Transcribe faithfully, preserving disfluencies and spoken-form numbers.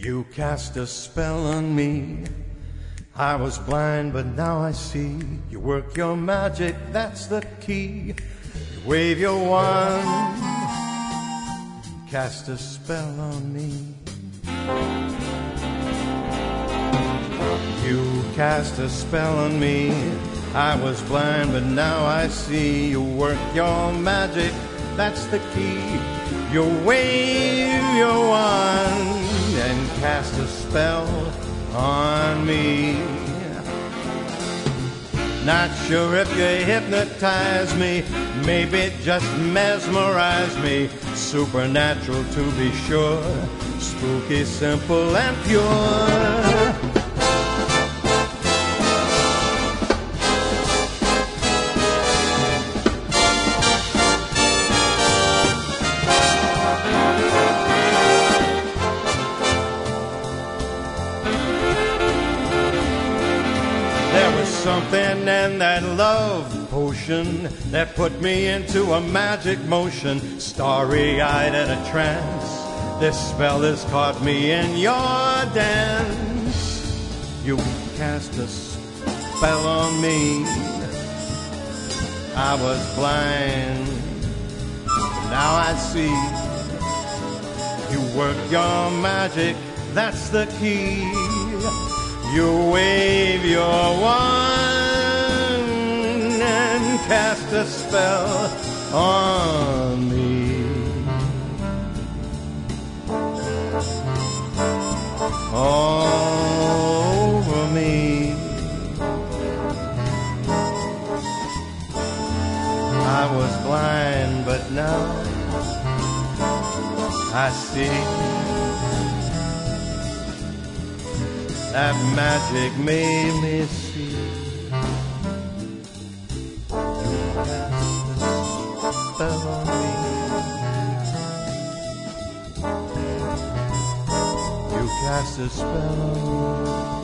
You cast a spell on me. I was blind, but now I see. You work your magic, that's the key. You wave your wand, cast a spell on me. You cast a spell on me. I was blind, but now I see. You work your magic, that's the key. You wave your wand and cast a spell on me. Not sure if you hypnotize me, maybe just mesmerize me. Supernatural to be sure, spooky, simple and pure. There was something in that love potion that put me into a magic motion, starry-eyed in a trance. This spell has caught me in your dance. You cast a spell on me. I was blind, now I see. You work your magic, that's the key. You wave your wand and cast a spell on me. All over me. I was blind, but now I see. That magic made me see. You cast a spell on me. You cast a spell on me.